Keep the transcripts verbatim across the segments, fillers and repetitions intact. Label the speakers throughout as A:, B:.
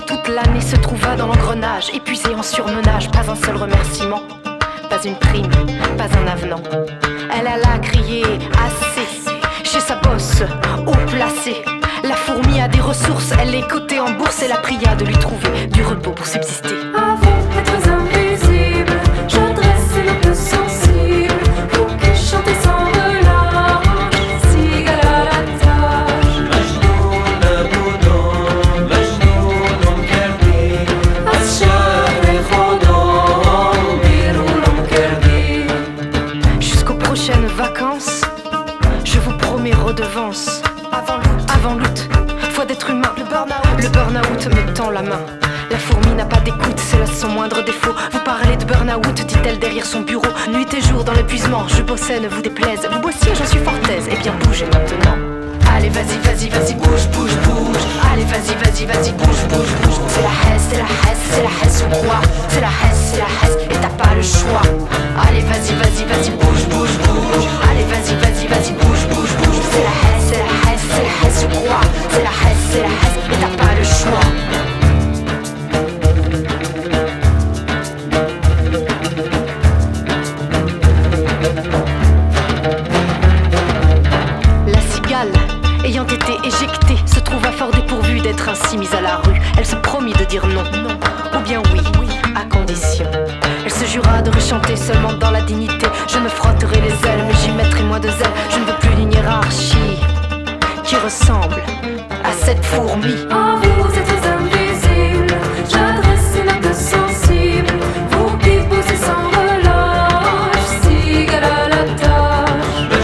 A: passé toute l'année se trouva dans l'engrenage, épuisé en surmenage, pas un seul remerciement, pas une prime, pas un avenant. Elle alla crier assez chez sa bosse, haut placée. La fourmi a des ressources, elle est cotée en bourse et la pria de lui trouver du repos pour subsister.
B: Avant d'être invisible, je dresse une note sensible, vous qui chantez sans relâche, cigale à la tâche.
C: مجنون بدون مجنون كردي
B: الشهر خدام بيرولم كردي.
A: Jusqu'aux prochaines vacances, je vous promets redevance. Avant l'août, avant l'août, foi d'être humain. Le burn-out, le burn-out me tend la main. La fourmi n'a pas d'écoute, c'est là son moindre défaut. Vous parlez de burn-out, dit-elle derrière son bureau. Nuit et jour dans l'épuisement, je bossais, ne vous déplaise. Vous bossiez, j'en suis fort aise, et bien bougez maintenant. Allez, vas-y, vas-y, vas-y, bouge, bouge, bouge. Allez, vas-y, vas-y, vas-y, bouge, bouge, bouge. C'est la hesse, c'est la hesse, c'est la hesse ou quoi? C'est la hesse, c'est la hesse, et t'as pas le choix. Allez, vas-y, vas-y, vas-y, bouge, bouge, bouge. Allez, vas-y, vas-y, vas-y, bouge, bouge, bouge. C'est la hesse, c'est la hesse, c'est la hesse ou quoi? C'est la hesse, c'est la hesse, et t'as pas le choix. Ayant été éjectée, se trouva fort dépourvue d'être ainsi mise à la rue. Elle se promit de dire non, non, ou bien oui, oui, à condition. Elle se jura de rechanter seulement dans la dignité. Je me frotterai les ailes, mais j'y mettrai moins de zèle. Je ne veux plus d'une hiérarchie qui ressemble à cette fourmi.
B: Ah, vous êtes invisible, j'adresse une note sensible, vous qui poussez sans relâche, cigale à la tâche.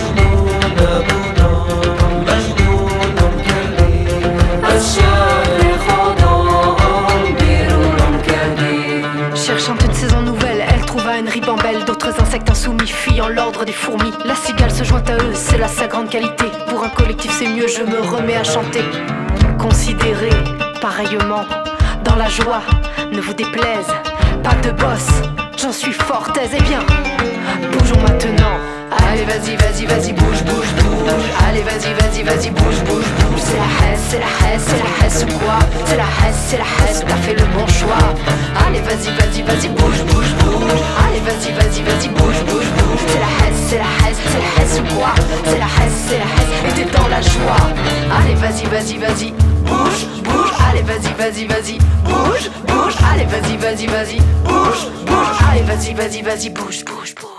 A: Cherchant une saison nouvelle, elle trouva une ribambelle d'autres insectes insoumis fuyant l'ordre des fourmis. La cigale se joint à eux, c'est là sa grande qualité. Pour un collectif c'est mieux, je me remets à chanter. Considérez pareillement, dans la joie, ne vous déplaise. Pas de boss, j'en suis fort aise. Eh bien, bougeons maintenant. Allez, vas-y, vas-y, vas-y, bouge, bouge, bouge. Allez, vas-y, vas-y, vas-y, bouge, bouge, bouge. C'est la hesse, c'est la hesse, c'est la hesse ou quoi? C'est la hesse, c'est la hesse, t'as fait le bon choix. Allez, vas-y, vas-y, vas-y, bouge, bouge, bouge. Allez, vas-y, vas-y, vas-y, bouge, bouge, bouge. C'est la hesse, c'est la hesse, c'est la hesse ou quoi? C'est la hesse, c'est la hesse, et t'es dans la joie. Allez, vas-y, vas-y, vas-y, bouge, bouge. Allez, vas-y, vas-y, vas-y, bouge, bouge. Allez, vas-y, vas-y, vas-y, bouge, bouge. Allez, vas-y, vas-y, vas-y, bouge, bouge, bouge.